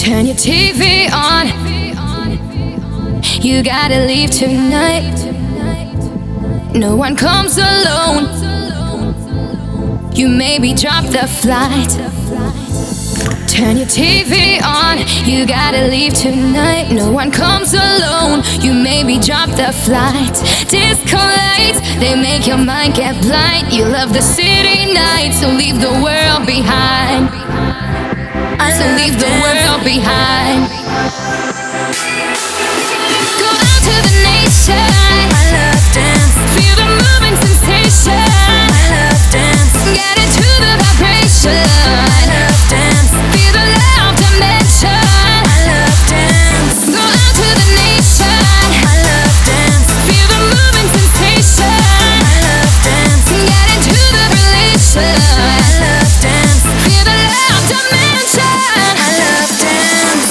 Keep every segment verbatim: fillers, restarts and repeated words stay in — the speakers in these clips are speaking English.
Turn your T V on. You gotta leave tonight. No one comes alone. You maybe drop the flight. Turn your T V on. You gotta leave tonight. No one comes alone. You maybe drop the flight. Disco lights, they make your mind get blind. You love the city nights, so leave the world behind. So leave the world behind. Go out to the nation. I love dance. Feel the moving sensation. I love dance. Get into the vibration. I love dance. Feel the loud dimension. I love dance. Go out to the nation. I love dance. Feel the moving sensation. I love dance. Get into the relation. I love dance. Feel the loud dimension. I love dance.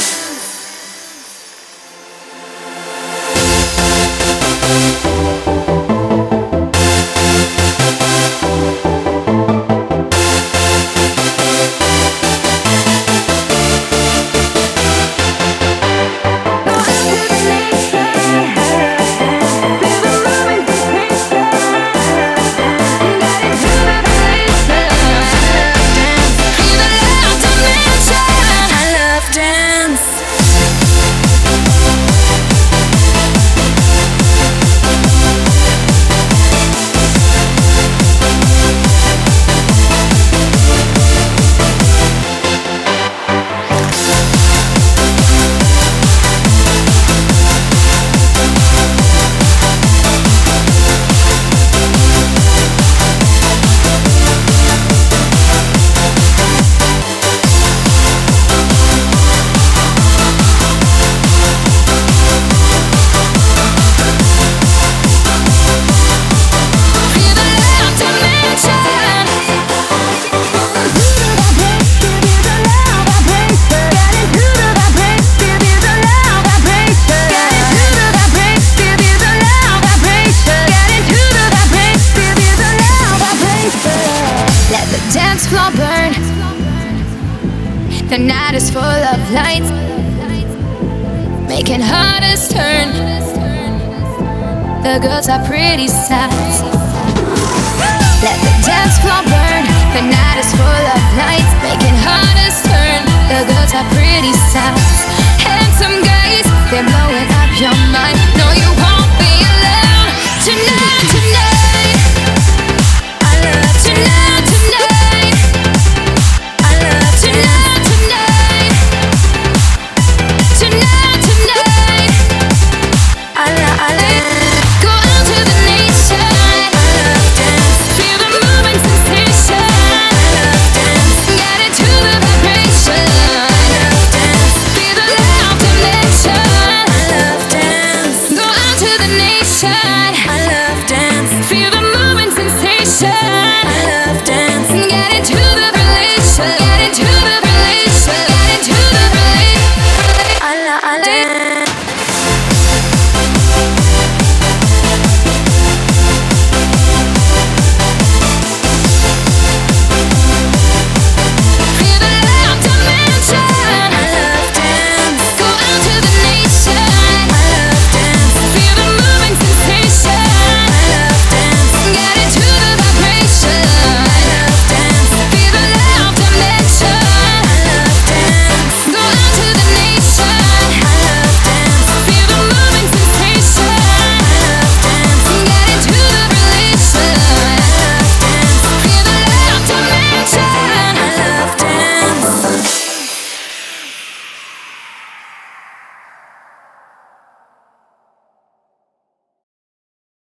Dance floor burn. The night is full of lights, making hearts turn. The girls are pretty sights. Let the dance floor burn. The night is full of lights, making hearts